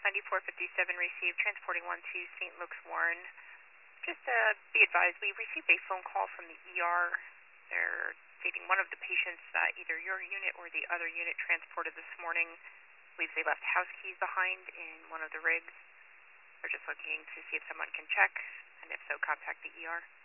South 9457 received, transporting 1 to St. Luke's Warren. Just be advised, we received a phone call from the ER. They're stating one of the patients that either your unit or the other unit transported this morning. I believe they left house keys behind in one of the rigs. They're just looking to see if someone can check, and if so, contact the ER.